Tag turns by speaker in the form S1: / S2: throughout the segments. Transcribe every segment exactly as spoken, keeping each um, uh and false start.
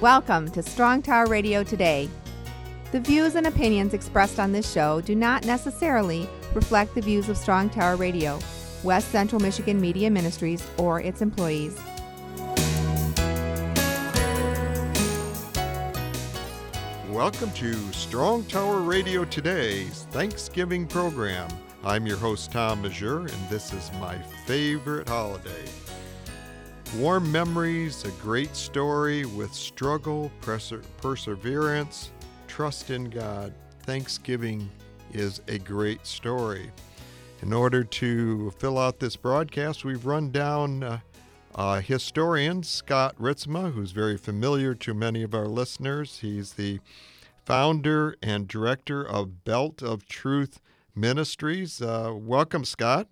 S1: Welcome to Strong Tower Radio Today. The views and opinions expressed on this show do not necessarily reflect the views of Strong Tower Radio, West Central Michigan Media Ministries, or its employees.
S2: Welcome to Strong Tower Radio Today's Thanksgiving program. I'm your host, Tom Mazur, and this is my favorite holiday. Warm memories, a great story with struggle, perse- perseverance, trust in God. Thanksgiving is a great story. In order to fill out this broadcast, we've run down uh, uh, historian Scott Ritzma, who's very familiar to many of our listeners. He's the founder and director of Belt of Truth Ministries. Uh, welcome, Scott.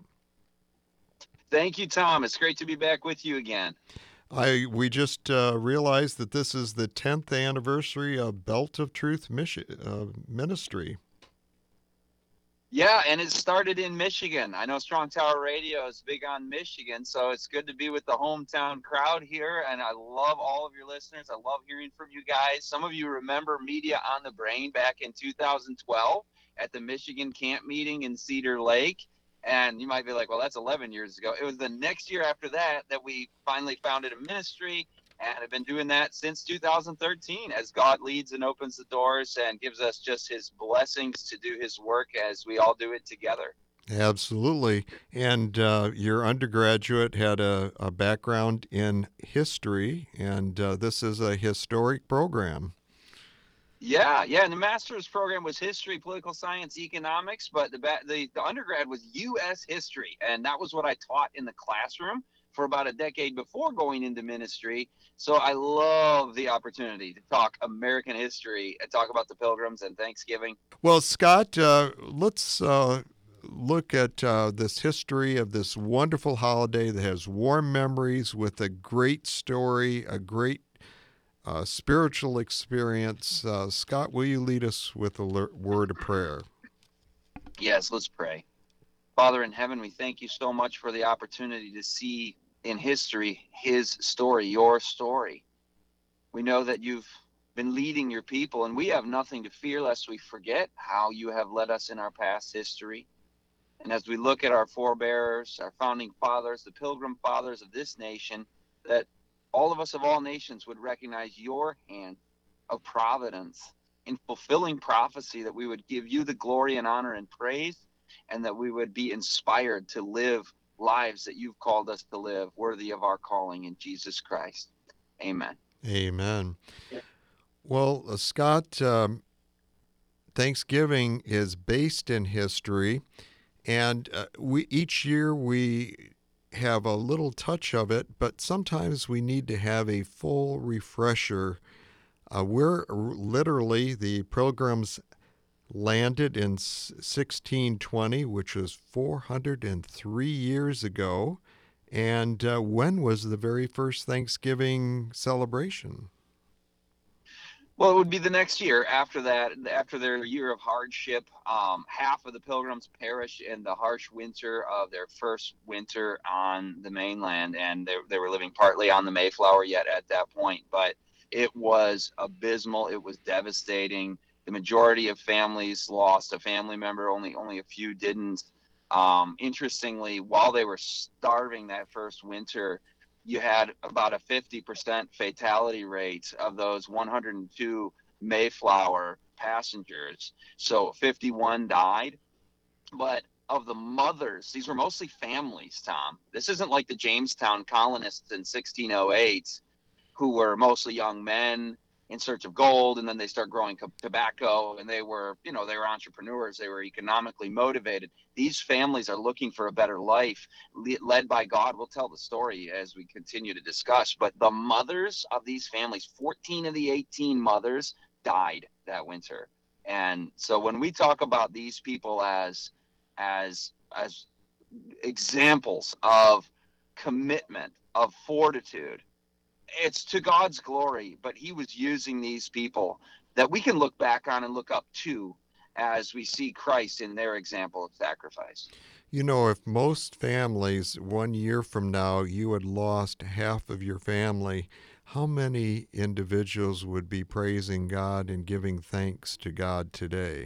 S3: Thank you, Tom. It's great to be back with you again.
S2: I we just uh, realized that this is the tenth anniversary of Belt of Truth Michi- uh, Ministry.
S3: Yeah, and it started in Michigan. I know Strong Tower Radio is big on Michigan, so it's good to be with the hometown crowd here, and I love all of your listeners. I love hearing from you guys. Some of you remember Media on the Brain back in two thousand twelve at the Michigan camp meeting in Cedar Lake. And you might be like, well, that's eleven years ago. It was the next year after that that we finally founded a ministry, and have been doing that since two thousand thirteen as God leads and opens the doors and gives us just his blessings to do his work as we all do it together.
S2: Absolutely. And uh, your undergraduate had a, a background in history, and uh, this is a historic program.
S3: Yeah, yeah, and the master's program was history, political science, economics, but the, the the undergrad was U S history, and that was what I taught in the classroom for about a decade before going into ministry. So I love the opportunity to talk American history and talk about the Pilgrims and Thanksgiving.
S2: Well, Scott, uh, let's uh, look at uh, this history of this wonderful holiday that has warm memories with a great story, a great Uh, spiritual experience. Uh, Scott, will you lead us with a le- word of prayer?
S3: Yes, let's pray. Father in heaven, we thank you so much for the opportunity to see in history his story, your story. We know that you've been leading your people, and we have nothing to fear lest we forget how you have led us in our past history. And as we look at our forebears, our founding fathers, the Pilgrim fathers of this nation, that all of us of all nations would recognize your hand of providence in fulfilling prophecy, that we would give you the glory and honor and praise, and that we would be inspired to live lives that you've called us to live, worthy of our calling in Jesus Christ. Amen.
S2: Amen. Well, uh, Scott, um, Thanksgiving is based in history, and uh, we each year we have a little touch of it, but sometimes we need to have a full refresher. Uh, we're literally, the Pilgrims landed in sixteen twenty, which was four hundred three years ago. And uh, when was the very first Thanksgiving celebration?
S3: Well, it would be the next year after that, after their year of hardship. Um, half of the Pilgrims perished in the harsh winter of their first winter on the mainland, and they, they were living partly on the Mayflower yet at that point. But it was abysmal. It was devastating. The majority of families lost a family member. Only only a few didn't. Um, interestingly, while they were starving that first winter, you had about a fifty percent fatality rate of those one hundred two Mayflower passengers. So fifty-one died. But of the mothers, these were mostly families, Tom. This isn't like the Jamestown colonists in sixteen oh eight, who were mostly young men in search of gold, and then they start growing tobacco, and they were, you know, they were entrepreneurs. They were economically motivated. These families are looking for a better life, led by God. We'll tell the story as we continue to discuss, but the mothers of these families, fourteen of the eighteen mothers died that winter. And so when we talk about these people as as as examples of commitment, of fortitude, it's to God's glory, but he was using these people that we can look back on and look up to as we see Christ in their example of sacrifice.
S2: You know, if most families, one year from now, you had lost half of your family, how many individuals would be praising God and giving thanks to God today?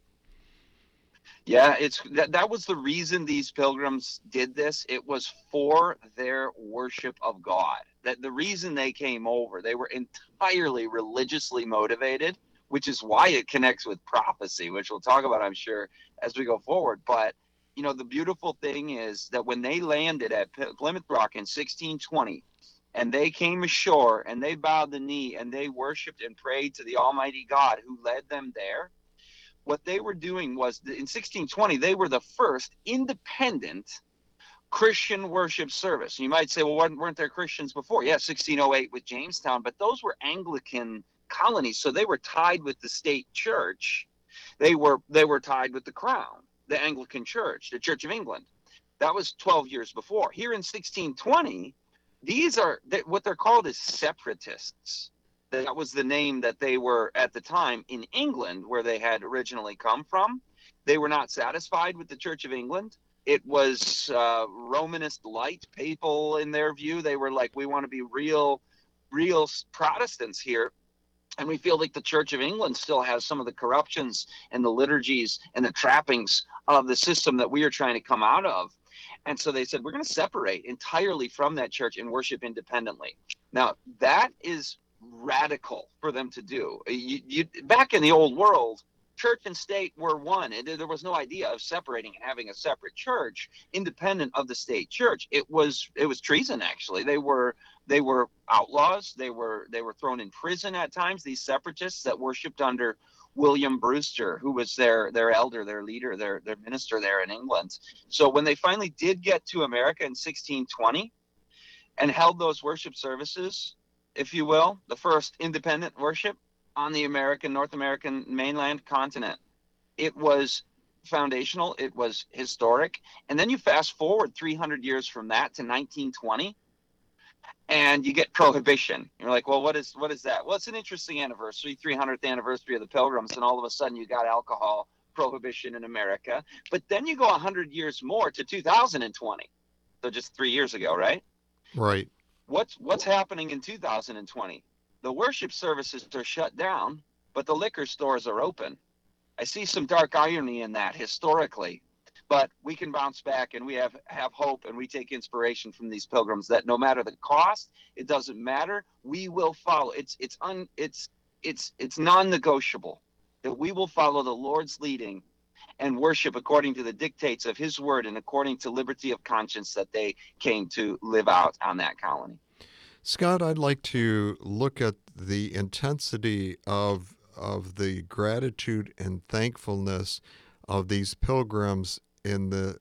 S3: Yeah, it's that, that was the reason these pilgrims did this. It was for their worship of God. That the reason they came over, they were entirely religiously motivated, which is why it connects with prophecy, which we'll talk about, I'm sure, as we go forward. But you know, the beautiful thing is that when they landed at Plymouth Rock in sixteen twenty, and they came ashore and they bowed the knee and they worshiped and prayed to the Almighty God who led them there, what they were doing was in sixteen twenty, they were the first independent Christian worship service. You might say, well, weren't there Christians before? Yeah, sixteen oh eight with Jamestown, but those were Anglican colonies, so they were tied with the state church. They were they were tied with the crown, the Anglican Church, the Church of England. That was twelve years before. Here in sixteen twenty, these are what they're called is separatists. That was the name that they were at the time in England, where they had originally come from. They were not satisfied with the Church of England. It was uh, Romanist light papal in their view. They were like, we want to be real, real Protestants here. And we feel like the Church of England still has some of the corruptions and the liturgies and the trappings of the system that we are trying to come out of. And so they said, we're going to separate entirely from that church and worship independently. Now, that is radical for them to do. You, you, back in the old world, church and state were one, and there was no idea of separating and having a separate church independent of the state church. It was it was treason. Actually, they were they were outlaws. They were they were thrown in prison at times. These separatists that worshipped under William Brewster, who was their their elder, their leader, their their minister there in England. So when they finally did get to America in sixteen twenty and held those worship services, if you will, the first independent worship on the American, North American mainland continent, it was foundational. It was historic. And then you fast forward three hundred years from that to nineteen twenty, and you get prohibition. You're like, well, what is what is that? Well, it's an interesting anniversary, three hundredth anniversary of the Pilgrims, and all of a sudden you got alcohol prohibition in America. But then you go one hundred years more to two thousand twenty, so just three years ago, right?
S2: Right.
S3: What's what's happening in two thousand twenty? The worship services are shut down, but the liquor stores are open. I see some dark irony in that historically, but we can bounce back, and we have, have hope, and we take inspiration from these pilgrims that no matter the cost, it doesn't matter. We will follow. It's it's un it's it's it's non-negotiable that we will follow the Lord's leading and worship according to the dictates of his word and according to liberty of conscience that they came to live out on that colony.
S2: Scott, I'd like to look at the intensity of of the gratitude and thankfulness of these pilgrims in the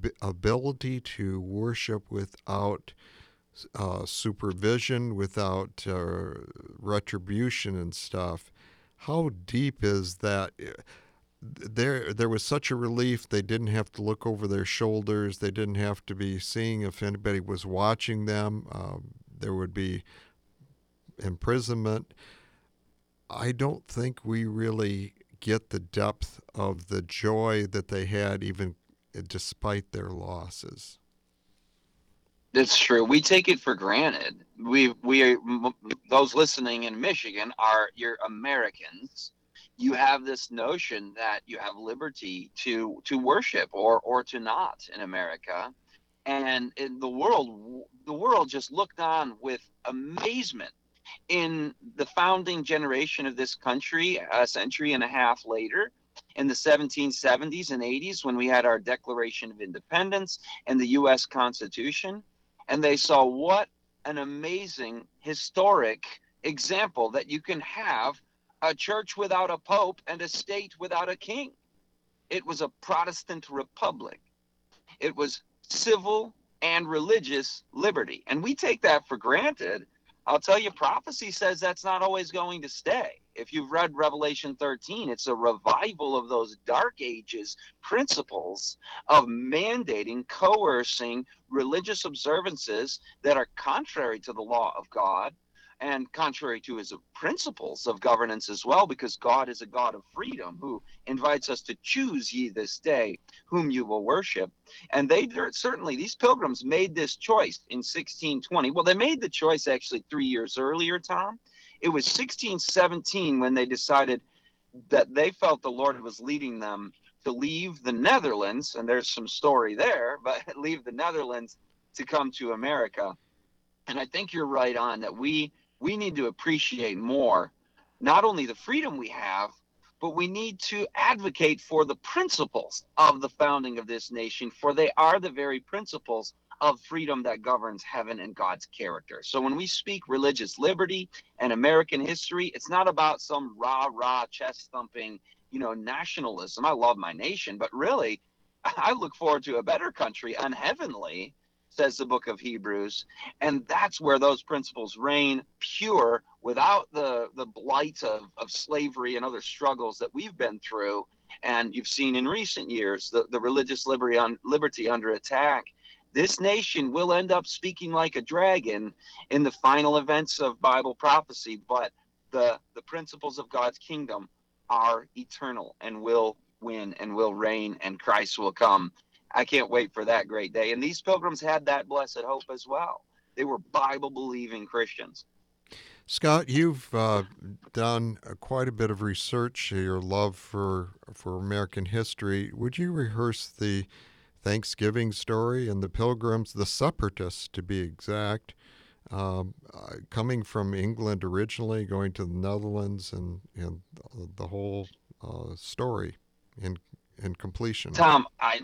S2: ability to worship without uh, supervision, without uh, retribution and stuff. How deep is that? There, there was such a relief. They didn't have to look over their shoulders. They didn't have to be seeing if anybody was watching them. Um, there would be imprisonment. I don't think we really get the depth of the joy that they had, even despite their losses.
S3: That's true. We take it for granted. We we those listening in Michigan are you're Americans. You have this notion that you have liberty to to worship or or to not in America, and in the world the world just looked on with amazement in the founding generation of this country a century and a half later, in the seventeen seventies and eighties, when we had our Declaration of Independence and the U S Constitution. And they saw what an amazing historic example that you can have a church without a pope and a state without a king. It was a Protestant republic. It was civil and religious liberty. And we take that for granted. I'll tell you, prophecy says that's not always going to stay. If you've read Revelation thirteen, it's a revival of those dark ages principles of mandating, coercing religious observances that are contrary to the law of God and contrary to his principles of governance as well, because God is a God of freedom who invites us to choose ye this day whom you will worship. And they certainly, these pilgrims made this choice in sixteen twenty. Well, they made the choice actually three years earlier, Tom. It was sixteen seventeen when they decided that they felt the Lord was leading them to leave the Netherlands, and there's some story there, but leave the Netherlands to come to America. And I think you're right on that we we need to appreciate more not only the freedom we have, but we need to advocate for the principles of the founding of this nation, for they are the very principles of freedom that governs heaven and God's character. So when we speak religious liberty and American history, it's not about some rah-rah, chest-thumping, you know, nationalism. I love my nation, but really, I look forward to a better country, unheavenly, says the book of Hebrews. And that's where those principles reign pure, without the, the blight of, of slavery and other struggles that we've been through. And you've seen in recent years the, the religious liberty, on, liberty under attack. This nation will end up speaking like a dragon in the final events of Bible prophecy, but the, the principles of God's kingdom are eternal and will win and will reign, and Christ will come. I can't wait for that great day. And these pilgrims had that blessed hope as well. They were Bible-believing Christians.
S2: Scott, you've uh, done uh, quite a bit of research, your love for for American history. Would you rehearse the Thanksgiving story and the Pilgrims, the Separatists to be exact, um, uh, coming from England originally, going to the Netherlands, and, and the whole uh, story in, in completion?
S3: Tom, I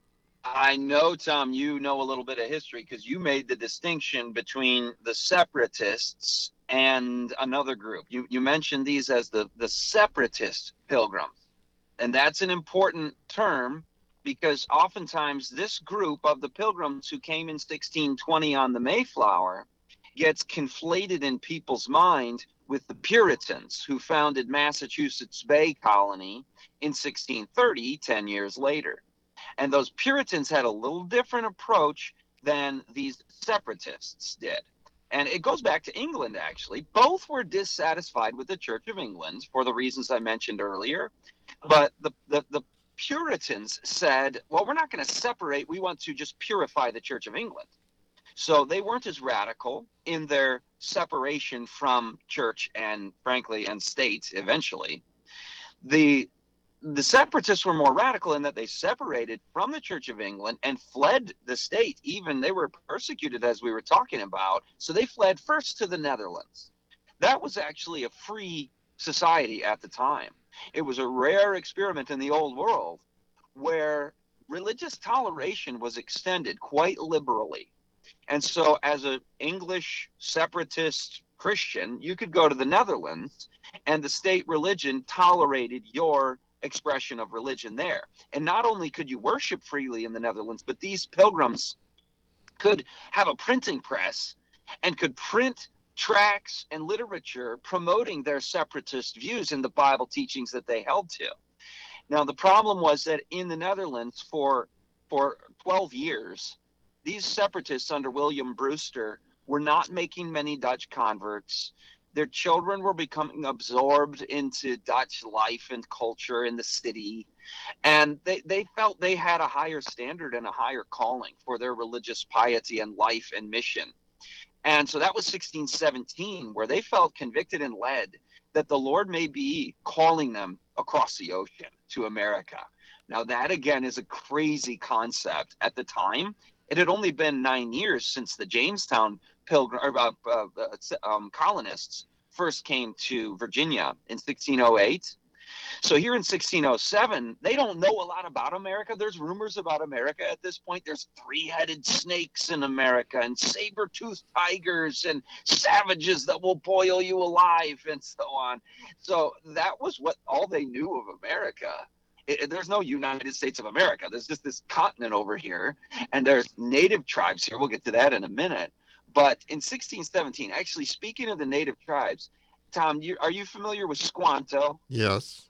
S3: I know, Tom, you know a little bit of history because you made the distinction between the Separatists and another group. You you mentioned these as the, the separatist pilgrims. And that's an important term because oftentimes this group of the pilgrims who came in sixteen twenty on the Mayflower gets conflated in people's mind with the Puritans who founded Massachusetts Bay Colony in sixteen thirty, ten years later. And those Puritans had a little different approach than these separatists did. And it goes back to England, actually. Both were dissatisfied with the Church of England for the reasons I mentioned earlier. But the, the, the Puritans said, well, we're not going to separate. We want to just purify the Church of England. So they weren't as radical in their separation from church and, frankly, and state eventually. The The separatists were more radical in that they separated from the Church of England and fled the state. Even they were persecuted, as we were talking about. So they fled first to the Netherlands. That was actually a free society at the time. It was a rare experiment in the old world where religious toleration was extended quite liberally. And so as an English separatist Christian, you could go to the Netherlands and the state religion tolerated your expression of religion there. And not only could you worship freely in the Netherlands, but these pilgrims could have a printing press and could print tracts and literature promoting their separatist views in the Bible teachings that they held to. Now, the problem was that in the Netherlands for for twelve years, these separatists under William Brewster were not making many Dutch converts. Their children were becoming absorbed into Dutch life and culture in the city. And they, they felt they had a higher standard and a higher calling for their religious piety and life and mission. And so that was sixteen seventeen, where they felt convicted and led that the Lord may be calling them across the ocean to America. Now, that, again, is a crazy concept. At the time, it had only been nine years since the Jamestown pilgrim, uh, uh, um, colonists first came to Virginia in sixteen oh eight. So here in sixteen oh seven, they don't know a lot about America. There's rumors about America at this point. There's three-headed snakes in America and saber-toothed tigers and savages that will boil you alive and so on. So that was what all they knew of America. It, there's no United States of America. There's just this continent over here, and there's native tribes here. We'll get to that in a minute. But in sixteen seventeen, actually, speaking of the native tribes, Tom, you, are you familiar with Squanto?
S2: Yes.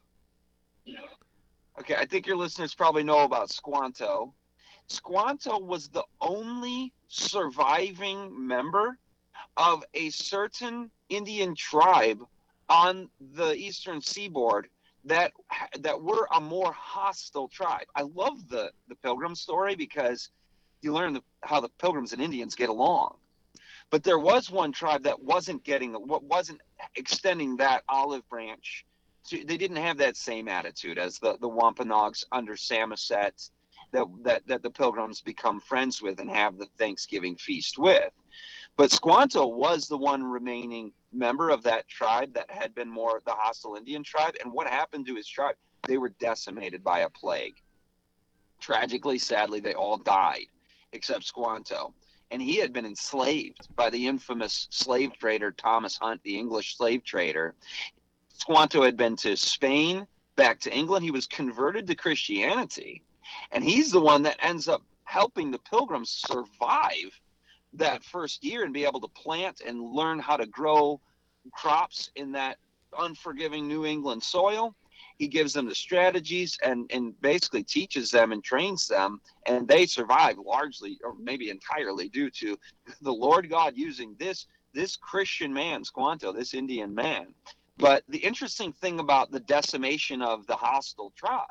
S3: Okay, I think your listeners probably know about Squanto. Squanto was the only surviving member of a certain Indian tribe on the eastern seaboard that that were a more hostile tribe. I love the the Pilgrim story because you learn the, how the Pilgrims and Indians get along. But there was one tribe that wasn't getting, what wasn't extending that olive branch. To, they didn't have that same attitude as the, the Wampanoags under Samoset that, that, that the Pilgrims become friends with and have the Thanksgiving feast with. But Squanto was the one remaining member of that tribe that had been more the hostile Indian tribe. And what happened to his tribe? They were decimated by a plague. Tragically, sadly, they all died except Squanto. And he had been enslaved by the infamous slave trader Thomas Hunt, the English slave trader. Squanto had been to Spain, back to England. He was converted to Christianity. And he's the one that ends up helping the Pilgrims survive that first year and be able to plant and learn how to grow crops in that unforgiving New England soil. He gives them the strategies and, and basically teaches them and trains them, and they survive largely or maybe entirely due to the Lord God using this this Christian man, Squanto, this Indian man. But the interesting thing about the decimation of the hostile tribe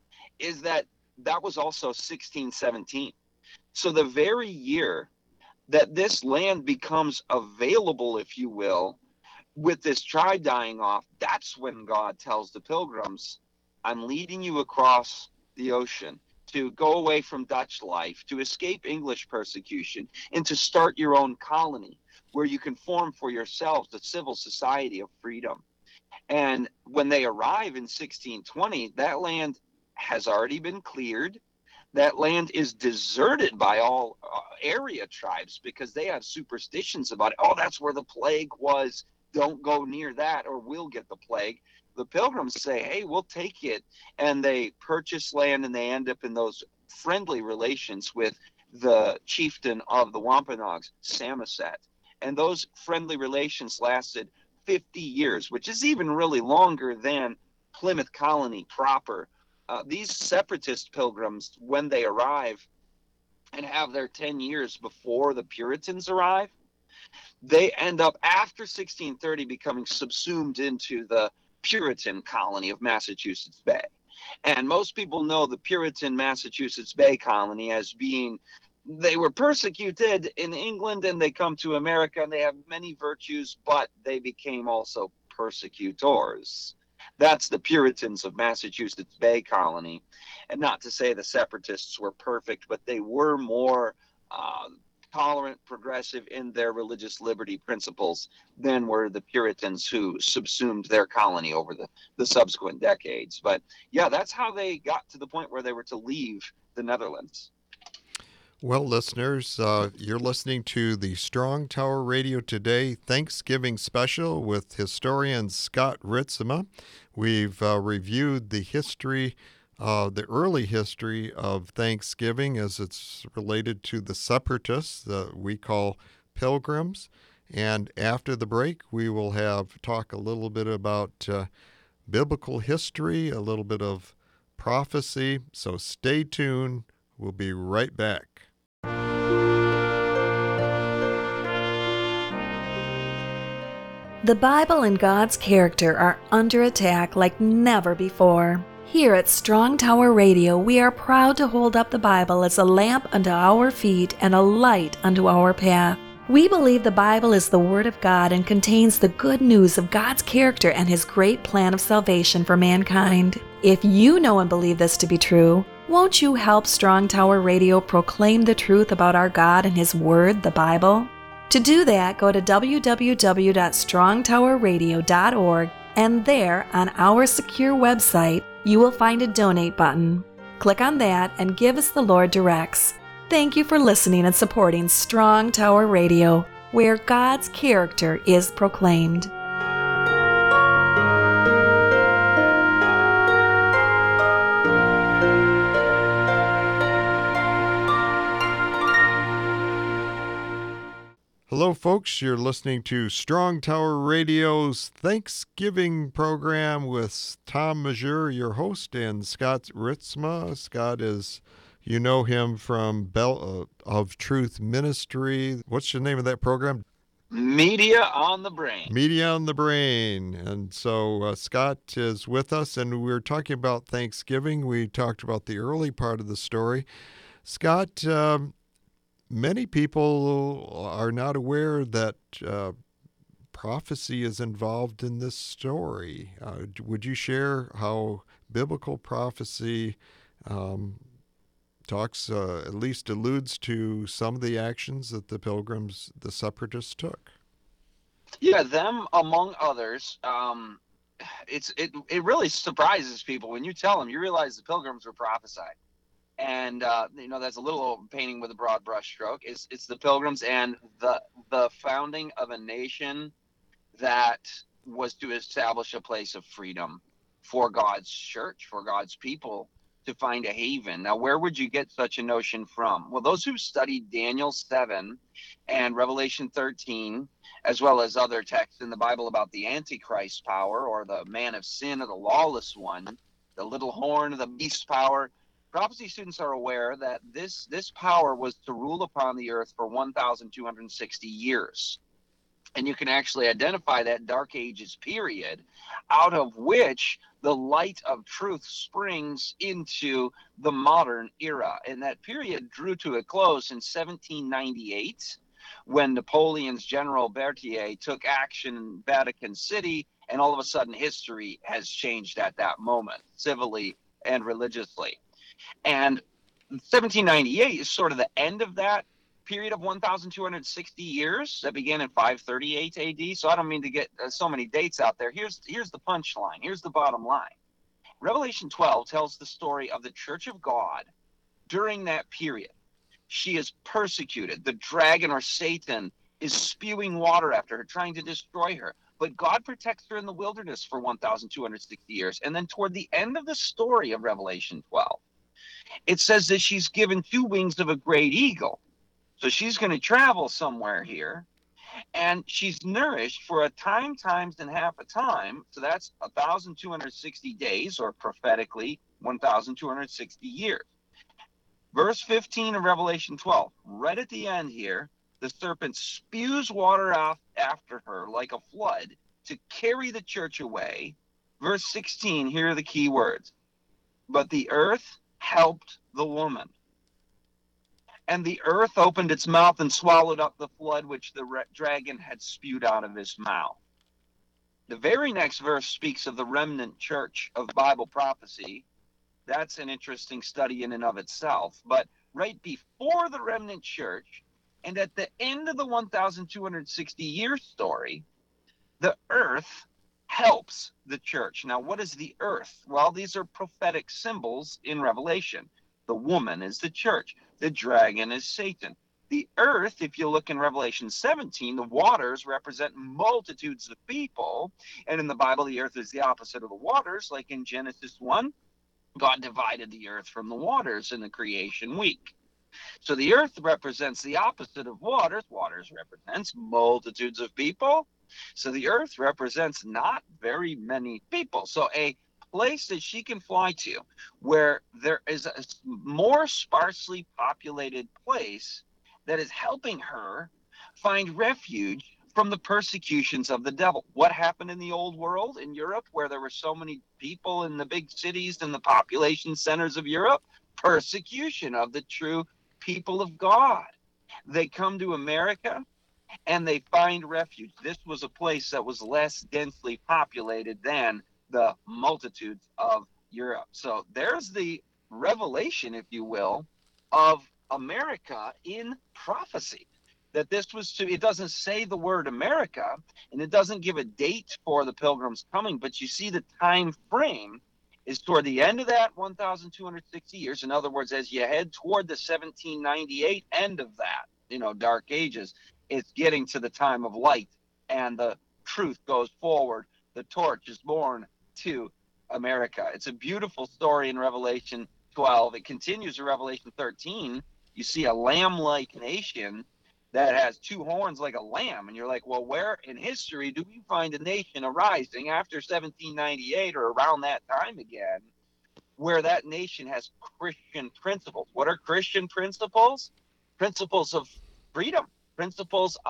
S3: is that that was also sixteen seventeen. So the very year that this land becomes available, if you will, with this tribe dying off, that's when God tells the Pilgrims, I'm leading you across the ocean to go away from Dutch life, to escape English persecution, and to start your own colony where you can form for yourselves a civil society of freedom. And when they arrive in sixteen twenty, that land has already been cleared. That land is deserted by all uh, area tribes because they have superstitions about it. Oh, that's where the plague was. Don't go near that or we'll get the plague. The Pilgrims say, hey, we'll take it. And they purchase land and they end up in those friendly relations with the chieftain of the Wampanoags, Samoset. And those friendly relations lasted fifty years, which is even really longer than Plymouth Colony proper. Uh, these separatist Pilgrims, when they arrive and have their ten years before the Puritans arrive, they end up after sixteen thirty becoming subsumed into the Puritan colony of Massachusetts Bay. And most people know the Puritan Massachusetts Bay colony as being, they were persecuted in England and they come to America and they have many virtues, but they became also persecutors. That's the Puritans of Massachusetts Bay colony. And not to say the separatists were perfect, but they were more uh, tolerant, progressive in their religious liberty principles than were the Puritans who subsumed their colony over the, the subsequent decades. But yeah, that's how they got to the point where they were to leave the Netherlands.
S2: Well, listeners, uh, you're listening to the Strong Tower Radio Today Thanksgiving Special with historian Scott Ritzema. We've uh, reviewed the history Uh, the early history of Thanksgiving as it's related to the separatists that we call Pilgrims. And after the break, we will have talk a little bit about uh, biblical history, a little bit of prophecy. So stay tuned. We'll be right back.
S4: The Bible and God's character are under attack like never before. Here at Strong Tower Radio, we are proud to hold up the Bible as a lamp unto our feet and a light unto our path. We believe the Bible is the Word of God and contains the good news of God's character and His great plan of salvation for mankind. If you know and believe this to be true, won't you help Strong Tower Radio proclaim the truth about our God and His Word, the Bible? To do that, go to w w w dot strong tower radio dot org, and there, on our secure website, you will find a donate button. Click on that and give as the Lord directs. Thank you for listening and supporting Strong Tower Radio, where God's character is proclaimed.
S2: Hello, folks. You're listening to Strong Tower Radio's Thanksgiving program with Tom Majeur, your host, and Scott Ritzema. Scott is, you know him from Bell uh, of Truth Ministry. What's the name of that program?
S3: Media on the brain.
S2: Media on the brain. And so uh, Scott is with us, and we were talking about Thanksgiving. We talked about the early part of the story. Scott, um, many people are not aware that uh, prophecy is involved in this story. Uh, would you share how biblical prophecy um, talks, uh, at least alludes to some of the actions that the pilgrims, the separatists, took?
S3: Yeah, them among others. Um, it's it it really surprises people when you tell them. You realize the pilgrims were prophesied, and uh, you know that's a little painting with a broad brushstroke. It's it's the pilgrims and the the founding of a nation that was to establish a place of freedom for God's church, for God's people to find a haven. Now, where would you get such a notion from? Well, those who studied Daniel seven and Revelation thirteen, as well as other texts in the Bible about the Antichrist power or the man of sin or the lawless one, the little horn of the beast power, prophecy students are aware that this, this power was to rule upon the earth for one thousand two hundred sixty years. And you can actually identify that Dark Ages period out of which the light of truth springs into the modern era. And that period drew to a close in seventeen ninety-eight when Napoleon's General Berthier took action in Vatican City, and all of a sudden history has changed at that moment, civilly and religiously. And seventeen ninety-eight is sort of the end of that period of one thousand two hundred sixty years that began in five thirty-eight A D. So I don't mean to get uh, so many dates out there. Here's here's the punchline. Here's the bottom line. Revelation twelve tells the story of the Church of God during that period. She is persecuted. The dragon or Satan is spewing water after her, trying to destroy her. But God protects her in the wilderness for one thousand two hundred sixty years. And then toward the end of the story of Revelation twelve, it says that she's given two wings of a great eagle. So she's going to travel somewhere here, and she's nourished for a time times and half a time. So that's one thousand two hundred sixty days, or prophetically one thousand two hundred sixty years. Verse fifteen of Revelation twelve, right at the end here, the serpent spews water out after her like a flood to carry the church away. Verse sixteen, here are the key words. But the earth helped the woman. And the earth opened its mouth and swallowed up the flood which the re- dragon had spewed out of his mouth. The very next verse speaks of the remnant church of Bible prophecy. That's an interesting study in and of itself. But right before the remnant church, and at the end of the one thousand two hundred sixty year story, the earth helps the church. Now, what is the earth? Well, these are prophetic symbols in Revelation. The woman is the church. The dragon is Satan. The earth, if you look in Revelation seventeen, the waters represent multitudes of people. And in the Bible, the earth is the opposite of the waters. Like in Genesis one, God divided the earth from the waters in the creation week. So the earth represents the opposite of waters. Waters represents multitudes of people. So the earth represents not very many people. So a place that she can fly to where there is a more sparsely populated place that is helping her find refuge from the persecutions of the devil. What happened in the old world in Europe where there were so many people in the big cities and the population centers of Europe? Persecution of the true people of God. They come to America and they find refuge. This was a place that was less densely populated than the multitudes of Europe. So there's the revelation, if you will, of America in prophecy. That this was to, it doesn't say the word America, and it doesn't give a date for the pilgrims coming, but you see the time frame is toward the end of that one thousand two hundred sixty years. In other words, as you head toward the seventeen ninety-eight end of that, you know, Dark Ages, it's getting to the time of light, and the truth goes forward. The torch is born to America. It's a beautiful story in Revelation twelve. It continues in Revelation thirteen. You see a lamb-like nation that has two horns like a lamb. And you're like, well, where in history do we find a nation arising after seventeen ninety-eight or around that time again, where that nation has Christian principles? What are Christian principles? Principles of freedom, principles of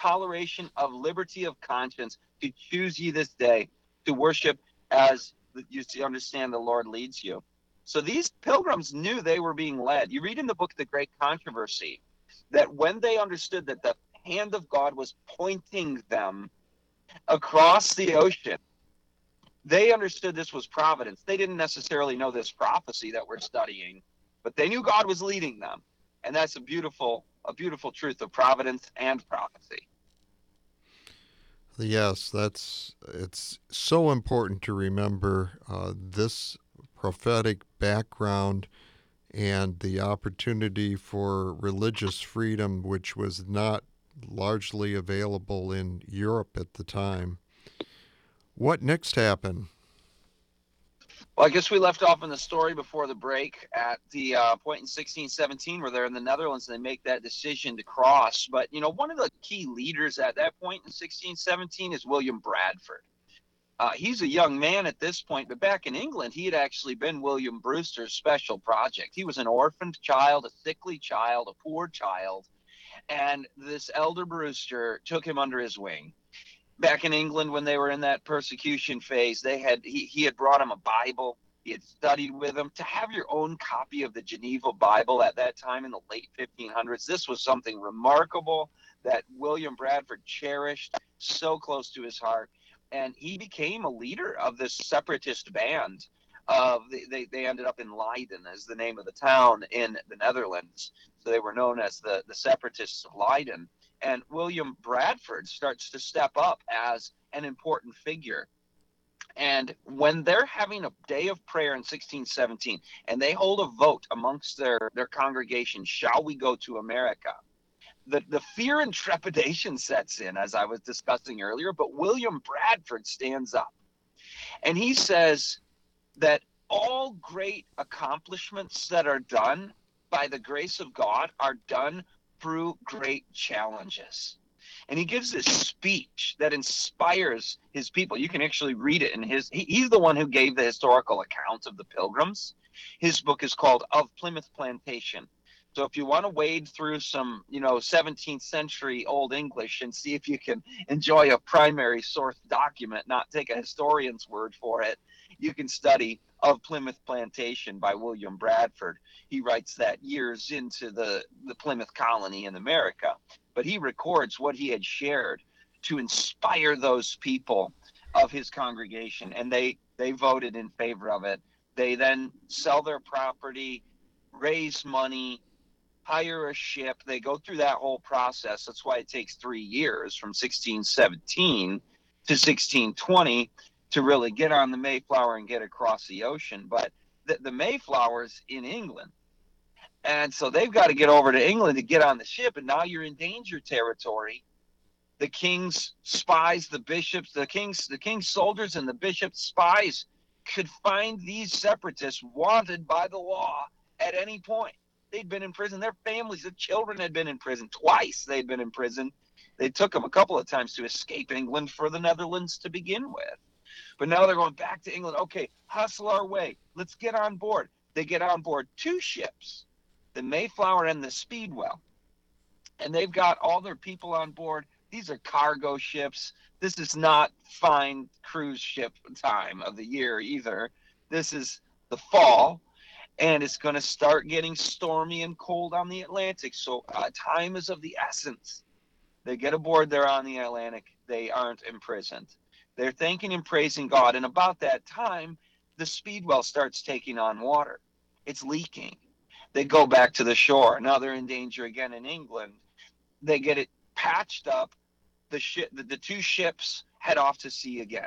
S3: toleration of liberty of conscience, to choose ye this day to worship as you understand the Lord leads you. So these pilgrims knew they were being led. You read in the book The Great Controversy that when they understood that the hand of God was pointing them across the ocean, they understood this was providence. They didn't necessarily know this prophecy that we're studying, but they knew God was leading them. And that's a beautiful, a beautiful truth of providence and prophecy.
S2: Yes, that's it's so important to remember uh, this prophetic background and the opportunity for religious freedom, which was not largely available in Europe at the time. What next happened?
S3: Well, I guess we left off in the story before the break at the uh, point in sixteen seventeen where they're in the Netherlands and they make that decision to cross. But, you know, one of the key leaders at that point in sixteen seventeen is William Bradford. Uh, he's a young man at this point, but back in England, he had actually been William Brewster's special project. He was an orphaned child, a sickly child, a poor child, and this elder Brewster took him under his wing. Back in England, when they were in that persecution phase, they had he, he had brought him a Bible. He had studied with him. To have your own copy of the Geneva Bible at that time in the late fifteen hundreds, this was something remarkable that William Bradford cherished, so close to his heart. And he became a leader of this separatist band. Of they, they, they ended up in Leiden as the name of the town in the Netherlands. So they were known as the, the separatists of Leiden. And William Bradford starts to step up as an important figure. And when they're having a day of prayer in sixteen seventeen, and they hold a vote amongst their, their congregation, shall we go to America? The, the fear and trepidation sets in, as I was discussing earlier, but William Bradford stands up. And he says that all great accomplishments that are done by the grace of God are done through great challenges. And he gives this speech that inspires his people. You can actually read it in his, he, he's the one who gave the historical account of the Pilgrims. His book is called Of Plymouth Plantation. So if you want to wade through some, you know, seventeenth century Old English and see if you can enjoy a primary source document, not take a historian's word for it, you can study Of Plymouth Plantation by William Bradford. He writes that years into the, the Plymouth colony in America. But he records what he had shared to inspire those people of his congregation. And they, they voted in favor of it. They then sell their property, raise money, hire a ship. They go through that whole process. That's why it takes three years from sixteen seventeen to sixteen twenty to really get on the Mayflower and get across the ocean. But the, the Mayflower's in England. And so they've got to get over to England to get on the ship. And now you're in danger territory. The king's spies, the bishops, the king's, the king's soldiers and the bishop's spies could find these separatists wanted by the law at any point. They'd been in prison. Their families, their children had been in prison. Twice they'd been in prison. They took them a couple of times to escape England for the Netherlands to begin with. But now they're going back to England. Okay, hustle our way. Let's get on board. They get on board two ships, the Mayflower and the Speedwell. And they've got all their people on board. These are cargo ships. This is not fine cruise ship time of the year either. This is the fall. And it's going to start getting stormy and cold on the Atlantic. So uh, time is of the essence. They get aboard there on the Atlantic. They aren't imprisoned. They're thanking and praising God. And about that time, the Speedwell starts taking on water. It's leaking. They go back to the shore. Now they're in danger again in England. They get it patched up. The, ship, the, the two ships head off to sea again.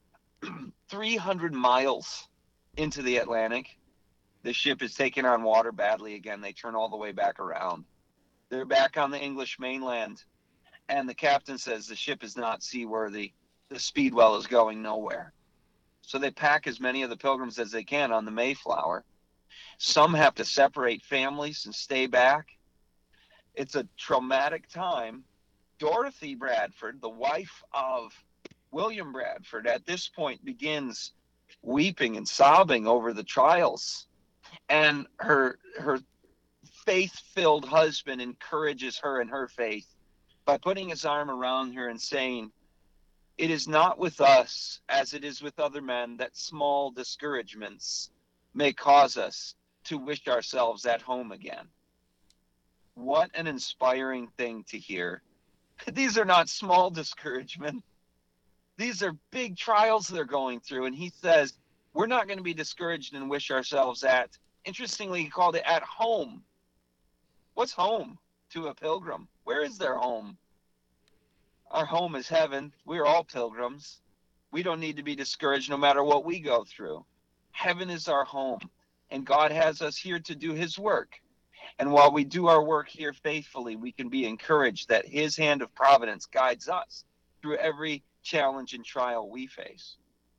S3: three hundred miles into the Atlantic. The ship is taking on water badly again. They turn all the way back around. They're back on the English mainland. And the captain says the ship is not seaworthy. The Speedwell is going nowhere. So they pack as many of the Pilgrims as they can on the Mayflower. Some have to separate families and stay back. It's a traumatic time. Dorothy Bradford, the wife of William Bradford, at this point begins weeping and sobbing over the trials. And her her faith-filled husband encourages her in her faith by putting his arm around her and saying, "It is not with us as it is with other men that small discouragements may cause us to wish ourselves at home again." What an inspiring thing to hear. These are not small discouragements. These are big trials they're going through. And he says, we're not going to be discouraged and wish ourselves at, interestingly, he called it at home. What's home to a pilgrim? Where is their home? Our home is heaven. We're all pilgrims. We don't need to be discouraged no matter what we go through. Heaven is our home, and God has us here to do his work. And while we do our work here faithfully, we can be encouraged that his hand of providence guides us through every challenge and trial we face.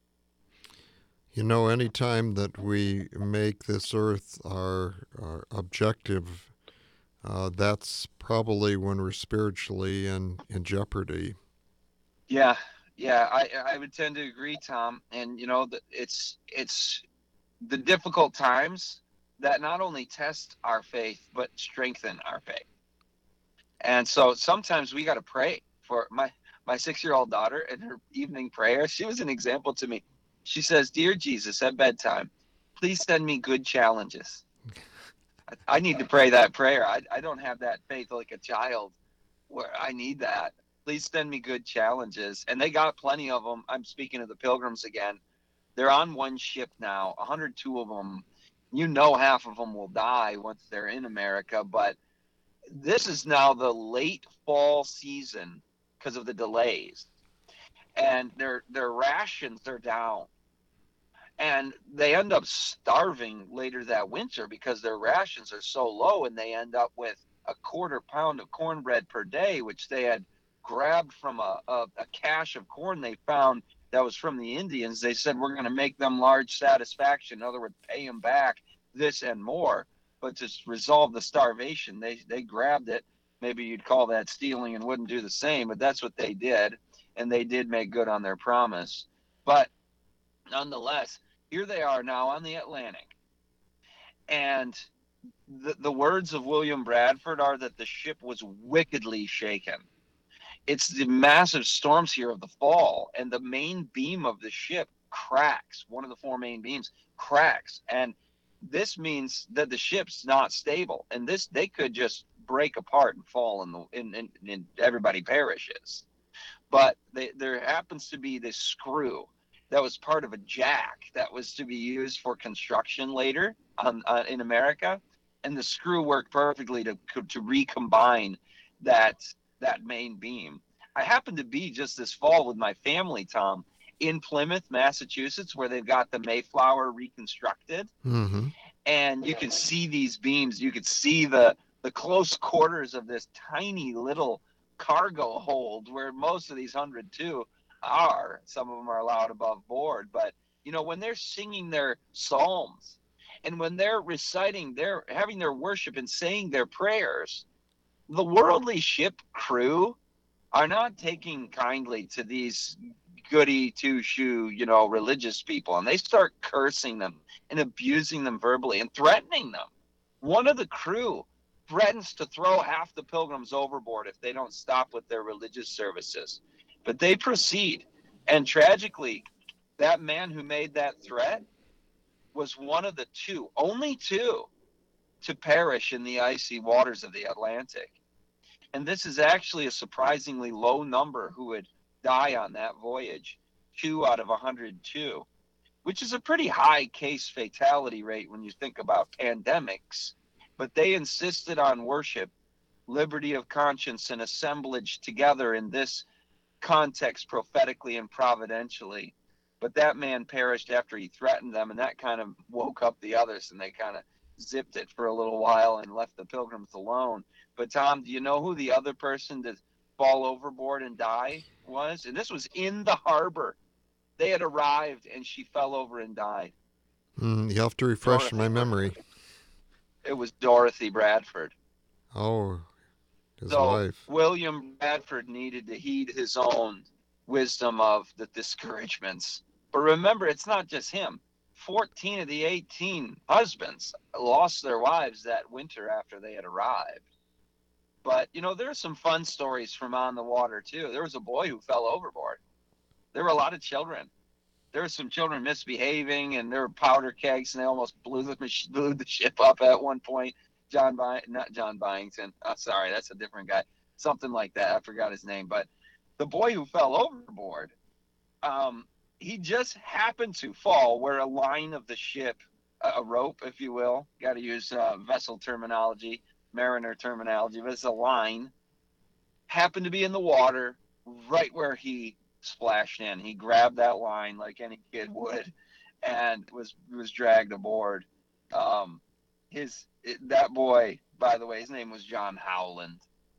S2: You know, any time that we make this earth our, our objective, uh, that's probably when we're spiritually in, in jeopardy.
S3: Yeah, yeah, I, I would tend to agree, Tom. And, you know, it's it's the difficult times that not only test our faith, but strengthen our faith. And so sometimes we got to pray for my, my six-year-old daughter in her evening prayer. She was an example to me. She says, "Dear Jesus, at bedtime, please send me good challenges." I, I need to pray that prayer. I, I don't have that faith like a child where I need that. Please send me good challenges. And they got plenty of them. I'm speaking of the Pilgrims again. They're on one ship now, one hundred two of them. You know, half of them will die once they're in America, but this is now the late fall season because of the delays, and their their rations are down, and they end up starving later that winter because their rations are so low, and they end up with a quarter pound of cornbread per day, which they had grabbed from a, a, a cache of corn they found that was from the Indians. They said, we're going to make them large satisfaction. In other words, pay them back this and more. But to resolve the starvation, they, they grabbed it. Maybe you'd call that stealing and wouldn't do the same, but that's what they did. And they did make good on their promise. But nonetheless, here they are now on the Atlantic. And the, the words of William Bradford are that the ship was wickedly shaken. It's the massive storms here of the fall, and the main beam of the ship cracks. One of the four main beams cracks, and this means that the ship's not stable, and this they could just break apart and fall, and the and, and, and everybody perishes. But they, there happens to be this screw that was part of a jack that was to be used for construction later on, uh, in America, and the screw worked perfectly to to recombine that. that main beam. I happened to be just this fall with my family, Tom, in Plymouth, Massachusetts, where they've got the Mayflower reconstructed. Mm-hmm. And you can see these beams. You could see the, the close quarters of this tiny little cargo hold where most of these one hundred two are. Some of them are allowed above board. But, you know, when they're singing their psalms and when they're reciting, they're having their worship and saying their prayers, the worldly ship crew are not taking kindly to these goody two-shoe, you know, religious people, and they start cursing them and abusing them verbally and threatening them. One of the crew threatens to throw half the pilgrims overboard if they don't stop with their religious services. But they proceed, and tragically, that man who made that threat was one of the two, only two, to perish in the icy waters of the Atlantic. And this is actually a surprisingly low number who would die on that voyage, two out of one hundred two, which is a pretty high case fatality rate when you think about pandemics. But they insisted on worship, liberty of conscience, and assemblage together in this context prophetically and providentially. But that man perished after he threatened them, and that kind of woke up the others, and they kind of zipped it for a little while and left the pilgrims alone. But Tom, do you know who the other person to fall overboard and die was? And this was in the harbor. They had arrived, and she fell over and died.
S2: Mm, you have to refresh Dorothy my memory.
S3: Bradford. It was Dorothy Bradford.
S2: Oh, his
S3: so
S2: wife.
S3: William Bradford needed to heed his own wisdom of the discouragements. But remember, it's not just him. fourteen of the eighteen husbands lost their wives that winter after they had arrived. But, you know, there's some fun stories from on the water, too. There was a boy who fell overboard. There were a lot of children. There were some children misbehaving, and there were powder kegs, and they almost blew the, blew the ship up at one point. John By not John Byington. Oh, sorry, that's a different guy. Something like that. I forgot his name. But the boy who fell overboard, um, he just happened to fall where a line of the ship, a rope, if you will, got to use uh, vessel terminology, mariner terminology, but it's a line, happened to be in the water right where he splashed in. He grabbed that line like any kid would and was was dragged aboard. Um, his it, that boy, by the way, his name was John Howland,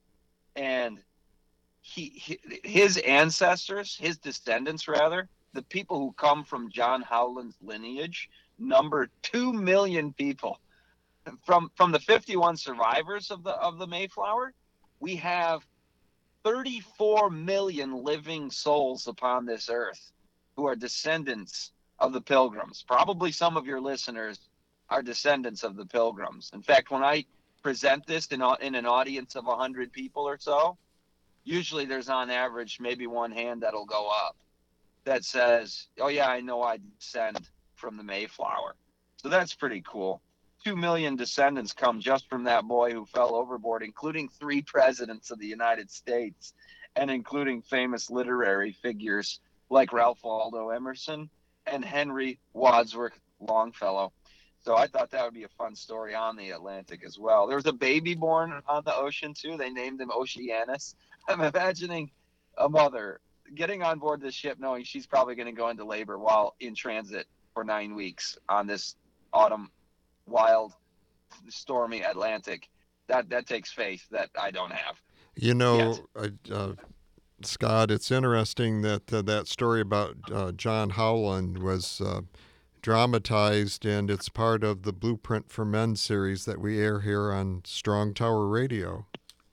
S3: and he, he his ancestors, his descendants rather, the people who come from John Howland's lineage number two million people. From from the fifty-one survivors of the of the Mayflower, we have thirty-four million living souls upon this earth who are descendants of the Pilgrims. Probably some of your listeners are descendants of the Pilgrims. In fact, when I present this in, in an audience of one hundred people or so, usually there's on average maybe one hand that'll go up that says, oh yeah, I know I descend from the Mayflower. So that's pretty cool. Two million descendants come just from that boy who fell overboard, including three presidents of the United States and including famous literary figures like Ralph Waldo Emerson and Henry Wadsworth Longfellow. So I thought that would be a fun story on the Atlantic as well. There was a baby born on the ocean too. They named him Oceanus. I'm imagining a mother getting on board this ship knowing she's probably going to go into labor while in transit for nine weeks on this autumn wild, stormy Atlantic. That that takes faith that I don't have.
S2: You know, I, uh, Scott, it's interesting that uh, that story about uh, John Howland was uh, dramatized, and it's part of the Blueprint for Men series that we air here on Strong Tower Radio.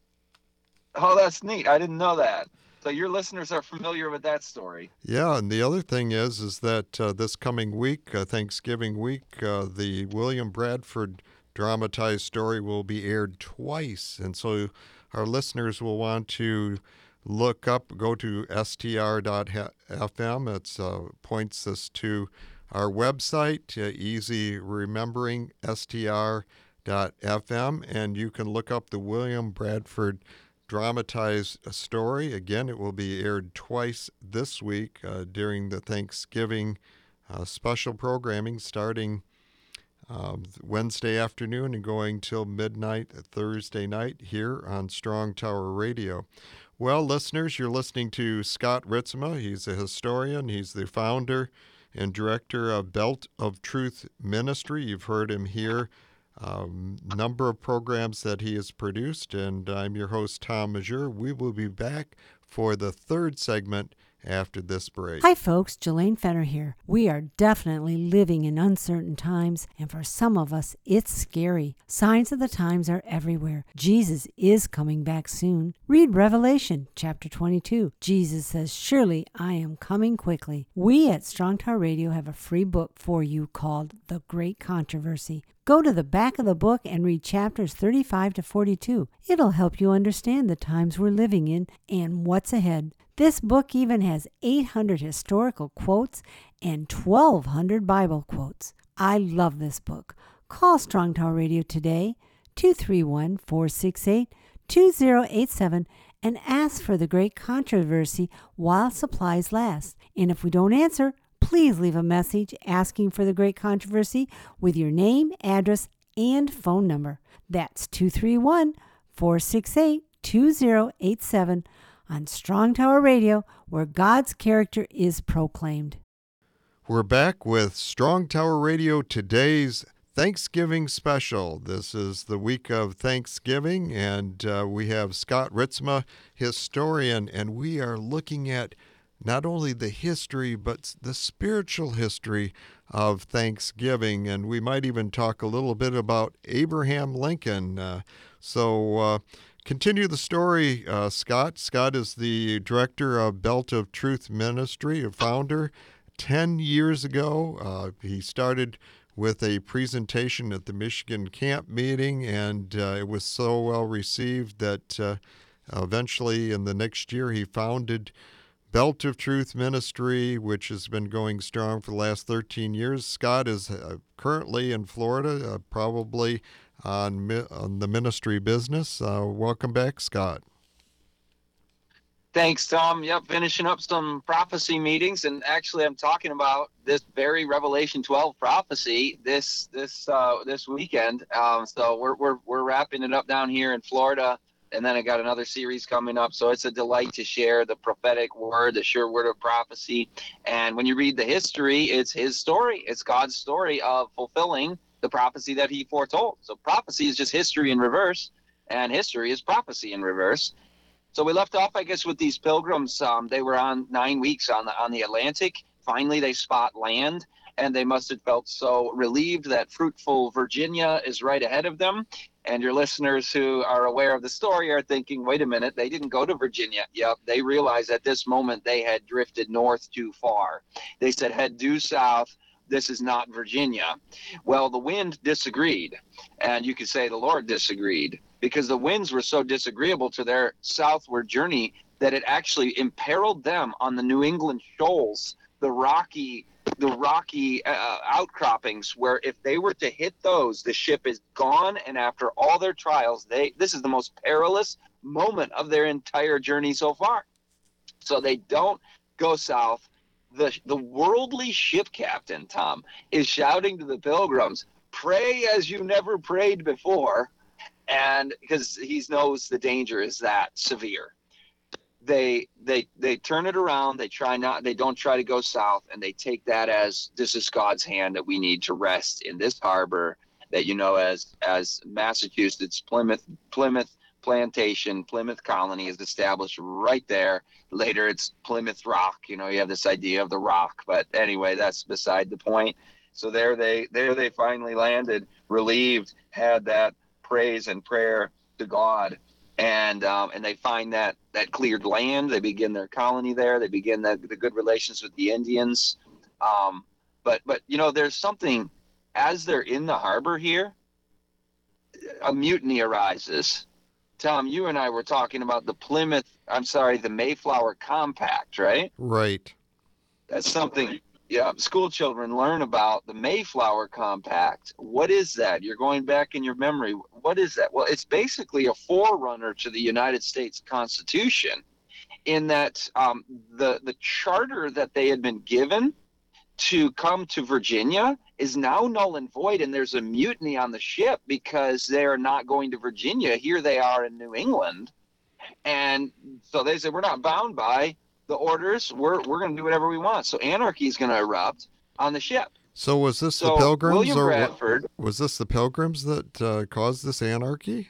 S3: Oh, that's neat. I didn't know that. So your listeners are familiar with that story.
S2: Yeah, and the other thing is, is that uh, this coming week, uh, Thanksgiving week, uh, the William Bradford dramatized story will be aired twice, and so our listeners will want to look up, go to S T R dot F M. It uh, points us to our website, uh, easy remembering, S T R dot F M, and you can look up the William Bradford dramatized story. Again, it will be aired twice this week uh, during the Thanksgiving uh, special programming starting uh, Wednesday afternoon and going till midnight Thursday night here on Strong Tower Radio. Well, listeners, you're listening to Scott Ritzema. He's a historian. He's the founder and director of Belt of Truth Ministry. You've heard him here. A um, number of programs that he has produced, and I'm your host, Tom Majeur. We will be back for the third segment after this break.
S5: Hi folks, Jelaine Fenner here. We are definitely living in uncertain times, and for some of us, it's scary. Signs of the times are everywhere. Jesus is coming back soon. Read Revelation chapter twenty-two. Jesus says, surely I am coming quickly. We at Strong Tower Radio have a free book for you called The Great Controversy. Go to the back of the book and read chapters thirty-five to forty-two. It'll help you understand the times we're living in and what's ahead. This book even has eight hundred historical quotes and twelve hundred Bible quotes. I love this book. Call Strong Tower Radio today, two three one, four six eight, two zero eight seven, and ask for The Great Controversy while supplies last. And if we don't answer, please leave a message asking for The Great Controversy with your name, address, and phone number. That's two three one, four six eight, two zero eight seven on Strong Tower Radio, where God's character is proclaimed.
S2: We're back with Strong Tower Radio, today's Thanksgiving special. This is the week of Thanksgiving, and uh, we have Scott Ritzema, historian, and we are looking at not only the history, but the spiritual history of Thanksgiving. And we might even talk a little bit about Abraham Lincoln. Uh, so uh, continue the story, uh, Scott. Scott is the director of Belt of Truth Ministry, a founder. Ten years ago, uh, he started with a presentation at the Michigan Camp Meeting, and uh, it was so well received that uh, eventually in the next year he founded Belt of Truth Ministry, which has been going strong for the last thirteen years. Scott is uh, currently in Florida, uh, probably on, mi- on the ministry business. Uh, welcome back, Scott.
S3: Thanks, Tom. Yep, finishing up some prophecy meetings, and actually, I'm talking about this very Revelation twelve prophecy this this uh, this weekend. Um, so we're we're we're wrapping it up down here in Florida, and then I got another series coming up. So it's a delight to share the prophetic word, the sure word of prophecy. And when you read the history, it's His story. It's God's story of fulfilling the prophecy that He foretold. So prophecy is just history in reverse, and history is prophecy in reverse. So we left off, I guess, with these pilgrims. Um, they were on nine weeks on the on the Atlantic. Finally, they spot land, and they must have felt so relieved that fruitful Virginia is right ahead of them. And your listeners who are aware of the story are thinking, wait a minute, they didn't go to Virginia. Yep, they realized at this moment they had drifted north too far. They said, head due south. This is not Virginia. Well, the wind disagreed, and you could say the Lord disagreed, because the winds were so disagreeable to their southward journey that it actually imperiled them on the New England shoals, the rocky the rocky uh, outcroppings, where if they were to hit those, the ship is gone. And after all their trials, they this is the most perilous moment of their entire journey so far. So they don't go south. The, the worldly ship captain, Tom, is shouting to the pilgrims, pray as you never prayed before. And because he knows the danger is that severe, they they they turn it around. They try not. They don't try to go south, and they take that as this is God's hand that we need to rest in this harbor that you know as as Massachusetts Plymouth Plymouth Plantation Plymouth Colony is established right there. Later, it's Plymouth Rock. You know, you have this idea of the rock, but anyway, that's beside the point. So there they there they finally landed, relieved, had that praise and prayer to God, and um, and they find that that cleared land. They begin their colony there. They begin the, the good relations with the Indians. Um, but but you know, there's something as they're in the harbor here. A mutiny arises. Tom, you and I were talking about the Plymouth. I'm sorry, the Mayflower Compact, right?
S2: Right.
S3: That's something. Yeah, school children learn about the Mayflower Compact. What is that? You're going back in your memory. What is that? Well, it's basically a forerunner to the United States Constitution in that um, the the charter that they had been given to come to Virginia is now null and void, and there's a mutiny on the ship because they're not going to Virginia. Here they are in New England. And so they said, we're not bound by the orders. We're we're going to do whatever we want. So anarchy is going to erupt on the ship.
S2: So was this
S3: so
S2: the Pilgrims,
S3: William
S2: or
S3: Bradford,
S2: was this the Pilgrims that uh, caused this anarchy?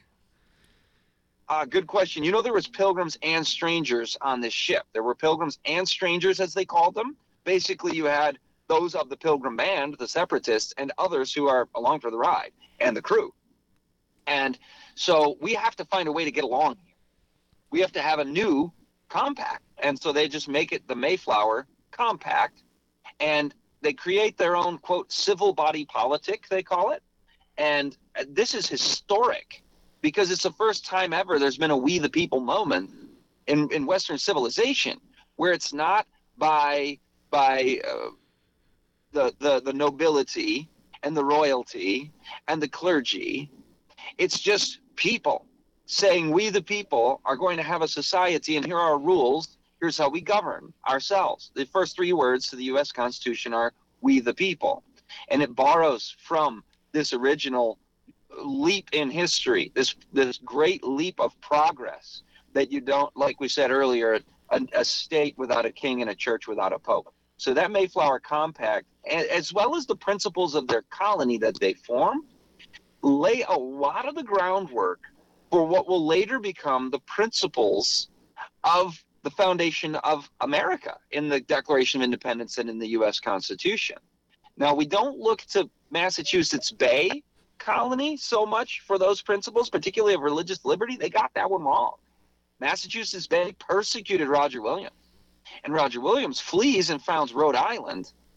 S3: Uh, good question. You know, there was pilgrims and strangers on this ship. There were pilgrims and strangers, as they called them. Basically, you had those of the Pilgrim Band, the separatists, and others who are along for the ride, and the crew. And so we have to find a way to get along here. We have to have a new compact. And so they just make it the Mayflower Compact, and they create their own, quote, civil body politic, they call it. And this is historic because it's the first time ever there's been a we the people moment in, in Western civilization where it's not by by uh, the, the the nobility and the royalty and the clergy. It's just people saying we the people are going to have a society, and here are our rules. Here's how we govern ourselves. The first three words to the U S Constitution are we the people. And it borrows from this original leap in history, this this great leap of progress that you don't, like we said earlier, a, a state without a king and a church without a pope. So that Mayflower Compact, as well as the principles of their colony that they form, lay a lot of the groundwork for what will later become the principles of the foundation of America in the Declaration of Independence and in the U S Constitution. Now, we don't look to Massachusetts Bay Colony so much for those principles, particularly of religious liberty. They got that one wrong. Massachusetts Bay persecuted Roger Williams, and Roger Williams flees and founds Rhode Island.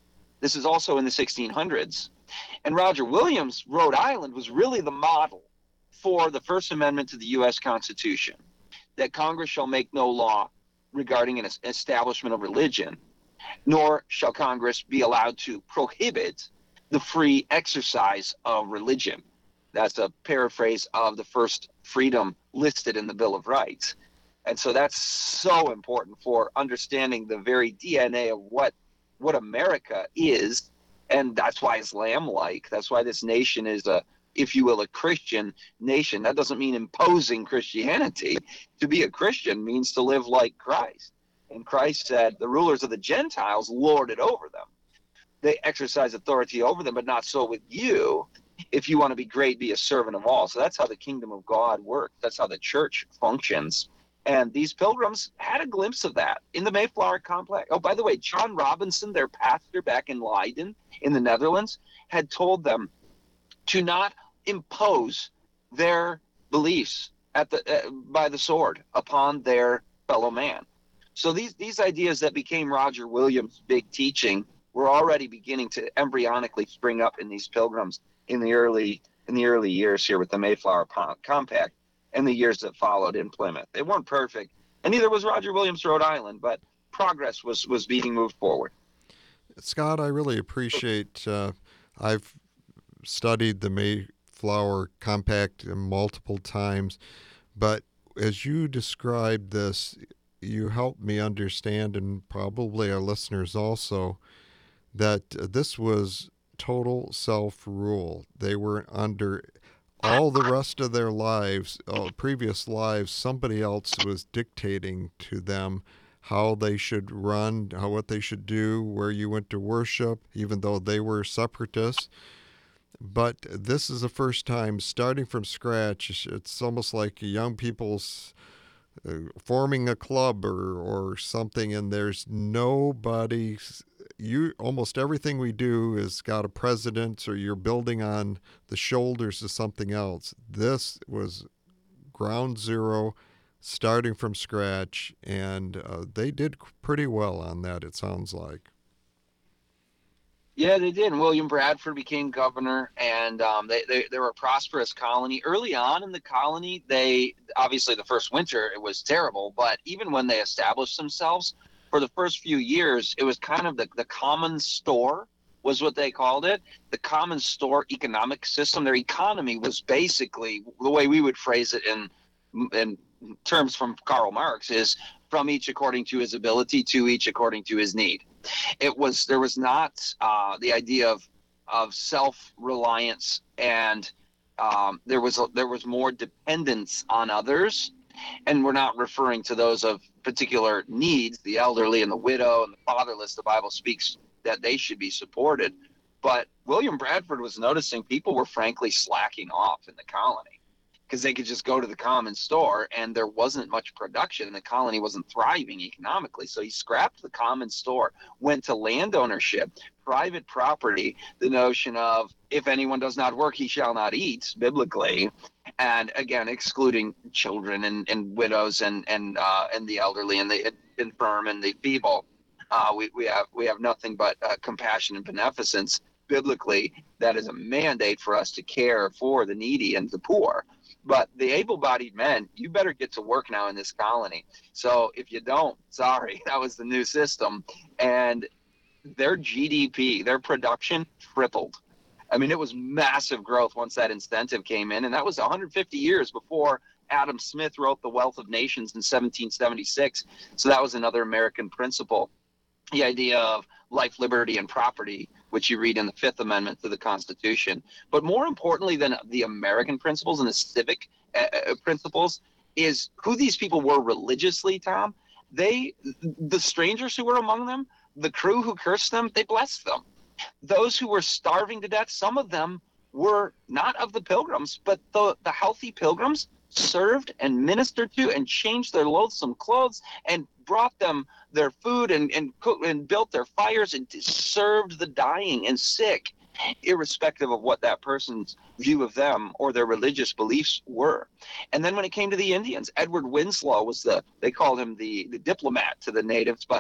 S3: This is also in the sixteen hundreds. And Roger Williams, Rhode Island, was really the model for the First Amendment to the U S Constitution, that Congress shall make no law regarding an establishment of religion, nor shall Congress be allowed to prohibit the free exercise of religion. That's a paraphrase of the first freedom listed in the Bill of Rights. And so that's so important for understanding the very D N A of what, what America is. And that's why it's lamb-like. That's why this nation is a, if you will, a Christian nation. That doesn't mean imposing Christianity. To be a Christian means to live like Christ. And Christ said, the rulers of the Gentiles lord it over them. They exercise authority over them, but not so with you. If you want to be great, be a servant of all. So that's how the kingdom of God works. That's how the church functions. And these pilgrims had a glimpse of that in the Mayflower Complex. Oh, by the way, John Robinson, their pastor back in Leiden in the Netherlands, had told them to not impose their beliefs at the uh, by the sword upon their fellow man. So these, these ideas that became Roger Williams' big teaching were already beginning to embryonically spring up in these pilgrims in the early in the early years here with the Mayflower Compact and the years that followed in Plymouth. They weren't perfect, and neither was Roger Williams, Rhode Island, but progress was, was being moved forward.
S2: Scott, I really appreciate, uh, I've studied the Mayflower Compact multiple times, but as you described this, you helped me understand, and probably our listeners also, that this was total self-rule. They were under all the rest of their lives, uh, previous lives, somebody else was dictating to them how they should run, how what they should do, where you went to worship, even though they were separatists. But this is the first time, starting from scratch. It's almost like young people's uh, forming a club or, or something, and there's nobody. You almost everything we do has got a precedent, or you're building on the shoulders of something else. This was ground zero, starting from scratch, and uh, they did pretty well on that, it sounds like.
S3: Yeah, they did. And William Bradford became governor, and um, they, they they were a prosperous colony. Early on in the colony, they obviously the first winter it was terrible, but even when they established themselves, for the first few years, it was kind of the, the common store was what they called it, the common store economic system. Their economy was basically, the way we would phrase it in in terms from Karl Marx, is from each according to his ability, to each according to his need. It was, there was not uh, the idea of of self-reliance, and um, there was a, there was more dependence on others. And we're not referring to those of particular needs, the elderly and the widow and the fatherless. The Bible speaks that they should be supported. But William Bradford was noticing people were frankly slacking off in the colony because they could just go to the common store and there wasn't much production and the colony wasn't thriving economically. So he scrapped the common store, went to land ownership, private property, the notion of if anyone does not work, he shall not eat, biblically. And again, excluding children and, and widows and and uh, and the elderly and the infirm and the feeble, uh, we we have we have nothing but uh, compassion and beneficence biblically. That is a mandate for us to care for the needy and the poor. But the able-bodied men, you better get to work now in this colony. So if you don't, sorry, that was the new system, and their G D P, their production tripled. I mean, it was massive growth once that incentive came in, and that was one hundred fifty years before Adam Smith wrote The Wealth of Nations in seventeen seventy-six. So that was another American principle, the idea of life, liberty, and property, which you read in the Fifth Amendment to the Constitution. But more importantly than the American principles and the civic uh, principles is who these people were religiously, Tom. They, the strangers who were among them, the crew who cursed them, they blessed them. Those who were starving to death, some of them were not of the pilgrims, but the, the healthy pilgrims served and ministered to and changed their loathsome clothes and brought them their food and, and, cooked, and built their fires and served the dying and sick, irrespective of what that person's view of them or their religious beliefs were. And then when it came to the Indians, Edward Winslow was the, they called him the, the diplomat to the natives, but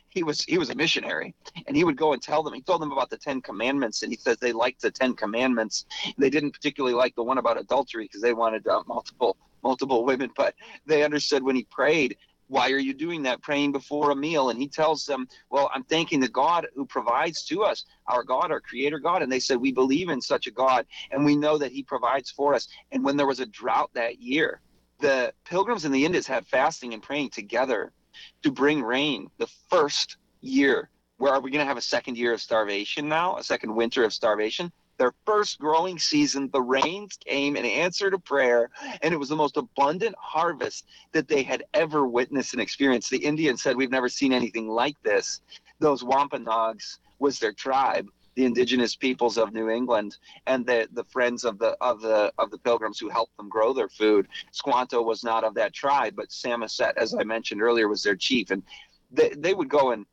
S3: he was he was a missionary, and he would go and tell them. He told them about the Ten Commandments, and he says they liked the Ten Commandments. They didn't particularly like the one about adultery because they wanted uh, multiple multiple women, but they understood when he prayed, why are you doing that, praying before a meal? And he tells them, well, I'm thanking the God who provides to us, our God, our creator God. And they said, we believe in such a God, and we know that he provides for us. And when there was a drought that year, the Pilgrims in the Indians had fasting and praying together to bring rain the first year. Where are we going to have a second year of starvation now, a second winter of starvation? Their first growing season, the rains came in answer to prayer, and it was the most abundant harvest that they had ever witnessed and experienced. The Indians said, we've never seen anything like this. Those Wampanoags was their tribe, the indigenous peoples of New England, and the, the friends of the of the of the Pilgrims who helped them grow their food. Squanto was not of that tribe, but Samoset, as I mentioned earlier, was their chief. And they, they would go and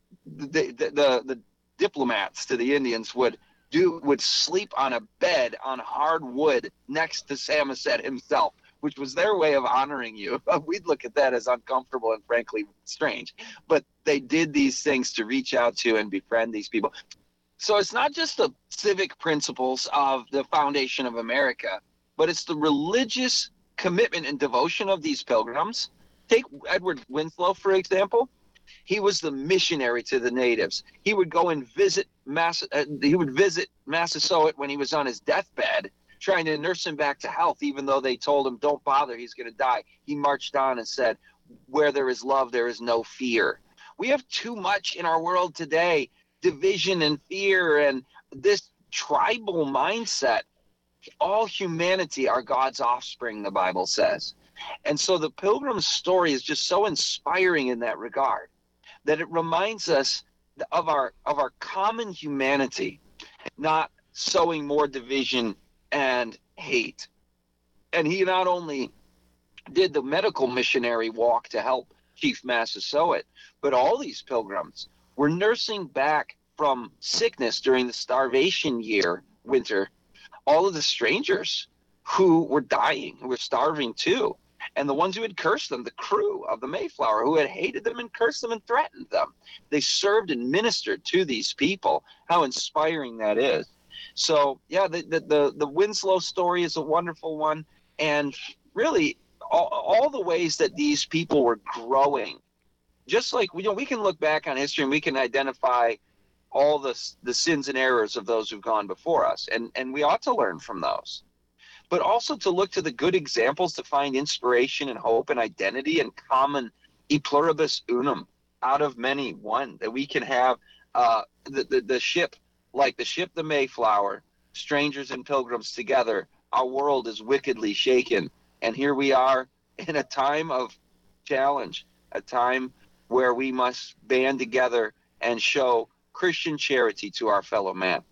S3: the, the, the, the diplomats to the Indians would do would sleep on a bed on hard wood next to Samoset himself, which was their way of honoring you. We'd look at that as uncomfortable and frankly strange, but they did these things to reach out to and befriend these people. So it's not just the civic principles of the foundation of America, but it's the religious commitment and devotion of these pilgrims. Take Edward Winslow, for example. He was the missionary to the natives. He would go and visit Mass. Uh, he would visit Massasoit when he was on his deathbed, trying to nurse him back to health, even though they told him, "Don't bother, he's going to die." He marched on and said, "Where there is love, there is no fear." We have too much in our world today, division and fear and this tribal mindset. All humanity are God's offspring, the Bible says. And so the Pilgrim's story is just so inspiring in that regard, that it reminds us of our of our common humanity, not sowing more division and hate. And he not only did the medical missionary walk to help Chief Massasoit, but all these pilgrims were nursing back from sickness during the starvation year, winter, all of the strangers who were dying, who were starving too. And the ones who had cursed them, the crew of the Mayflower, who had hated them and cursed them and threatened them. They served and ministered to these people. How inspiring that is. So, yeah, the the, the, the Winslow story is a wonderful one. And really, all, all the ways that these people were growing, just like, you know, we can look back on history and we can identify all the, the sins and errors of those who've gone before us. And, and we ought to learn from those. But also to look to the good examples to find inspiration and hope and identity and common e pluribus unum, out of many one, that we can have uh, the, the, the ship, like the ship the Mayflower, strangers and pilgrims together. Our world is wickedly shaken. And here we are in a time of challenge, a time where we must band together and show Christian charity to our fellow man.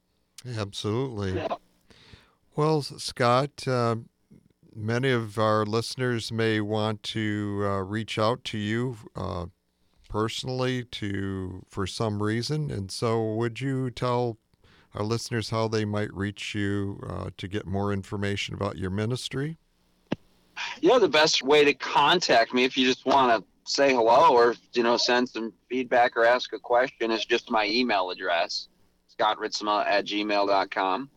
S2: Absolutely. Yeah. Well, Scott, uh, many of our listeners may want to uh, reach out to you uh, personally to for some reason. And so would you tell our listeners how they might reach you uh, to get more information about your ministry?
S3: Yeah, the best way to contact me, if you just want to say hello or, you know, send some feedback or ask a question, is just my email address, scott ritsema at gmail dot com.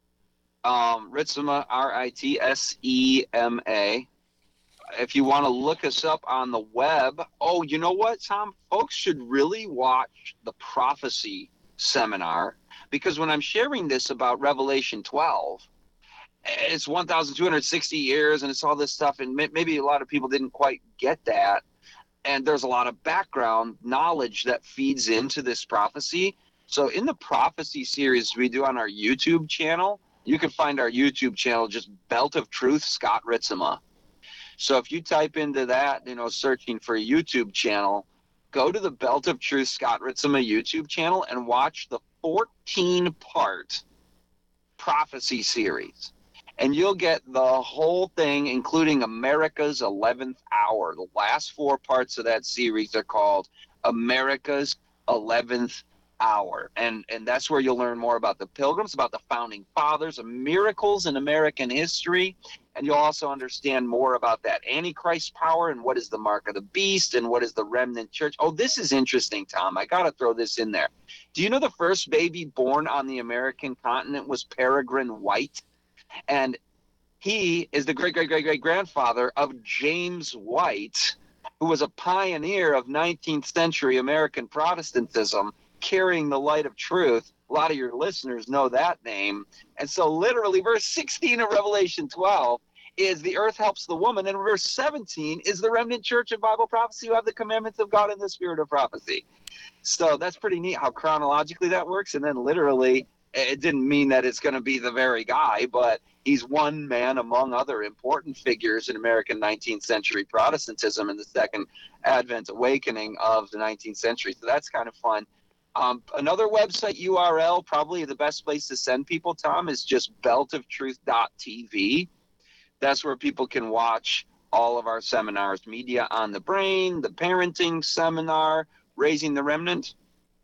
S3: Um, Ritsema, R I T S E M A. If you want to look us up on the web, oh, you know what, Tom? Folks should really watch the prophecy seminar, because when I'm sharing this about Revelation twelve, it's one thousand two hundred sixty years and it's all this stuff, and maybe a lot of people didn't quite get that. And there's a lot of background knowledge that feeds into this prophecy. So in the prophecy series we do on our YouTube channel, you can find our YouTube channel, just Belt of Truth, Scott Ritsema. So if you type into that, you know, searching for a YouTube channel, go to the Belt of Truth, Scott Ritsema YouTube channel and watch the fourteen-part prophecy series. And you'll get the whole thing, including America's eleventh hour. The last four parts of that series are called America's eleventh hour. And and that's where you'll learn more about the Pilgrims, about the founding fathers, miracles in American history, And you'll also understand more about that Antichrist power and what is the mark of the beast and what is the remnant church. Oh, this is interesting, Tom. I got to throw this in there. Do you know the first baby born on the American continent was Peregrine White? And he is the great-great-great-great-grandfather of James White, who was a pioneer of nineteenth century American Protestantism, carrying the light of truth. A lot of your listeners know that name. And so literally verse sixteen of Revelation twelve is the earth helps the woman, and verse seventeen is the remnant church of Bible prophecy who have the commandments of God and the spirit of prophecy. So that's pretty neat how chronologically that works. And then literally, it didn't mean that it's going to be the very guy, but he's one man among other important figures in American nineteenth century Protestantism and the Second Advent awakening of the nineteenth century. So that's kind of fun. Um, another website U R L, probably the best place to send people, Tom, is just belt of truth dot t v. That's where people can watch all of our seminars, Media on the Brain, the Parenting Seminar, Raising the Remnant,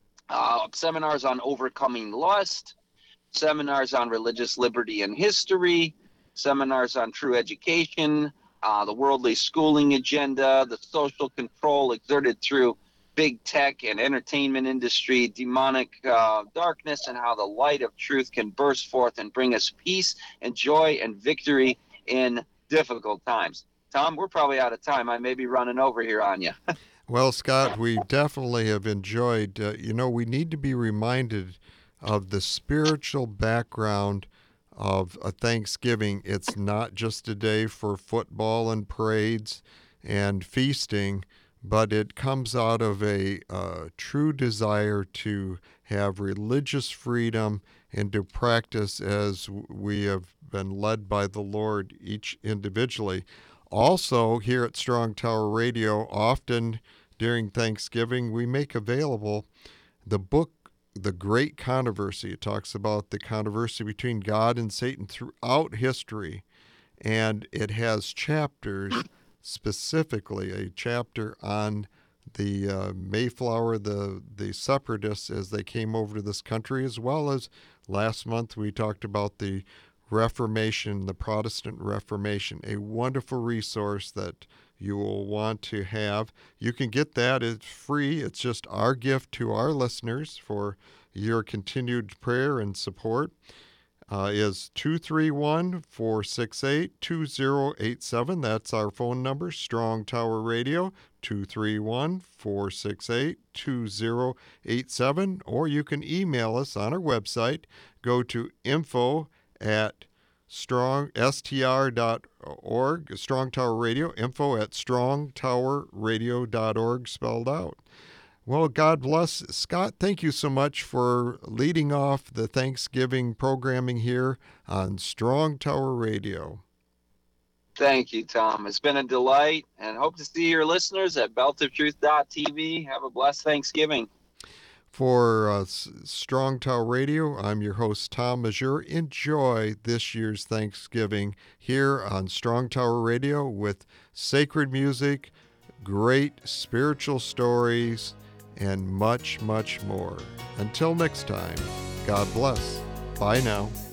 S3: uh, seminars on overcoming lust, seminars on religious liberty and history, seminars on true education, uh, the worldly schooling agenda, the social control exerted through big tech and entertainment industry, demonic uh, darkness, and how the light of truth can burst forth and bring us peace and joy and victory in difficult times. Tom, we're probably out of time. I may be running over here on you.
S2: Well, Scott, we definitely have enjoyed, uh, you know, we need to be reminded of the spiritual background of a Thanksgiving. It's not just a day for football and parades and feasting, but it comes out of a uh, true desire to have religious freedom and to practice as we have been led by the Lord each individually. Also, here at Strong Tower Radio, often during Thanksgiving, we make available the book, The Great Controversy. It talks about the controversy between God and Satan throughout history, and it has chapters, specifically a chapter on the uh, Mayflower, the, the separatists as they came over to this country, as well as last month we talked about the Reformation, the Protestant Reformation, a wonderful resource that you will want to have. You can get that. It's free. It's just our gift to our listeners for your continued prayer and support. Uh, is two three one, four six eight, two zero eight seven. That's our phone number, Strong Tower Radio, two three one, four six eight, two zero eight seven. Or you can email us on our website. Go to info at strong s t r dot org, Strong Tower Radio, info at strong tower radio dot org, spelled out. Well, God bless. Scott, thank you so much for leading off the Thanksgiving programming here on Strong Tower Radio.
S3: Thank you, Tom. It's been a delight, and hope to see your listeners at belt of truth dot t v. Have a blessed Thanksgiving.
S2: For uh, Strong Tower Radio, I'm your host, Tom Mazur. Enjoy this year's Thanksgiving here on Strong Tower Radio with sacred music, great spiritual stories, and much, much more. Until next time, God bless. Bye now.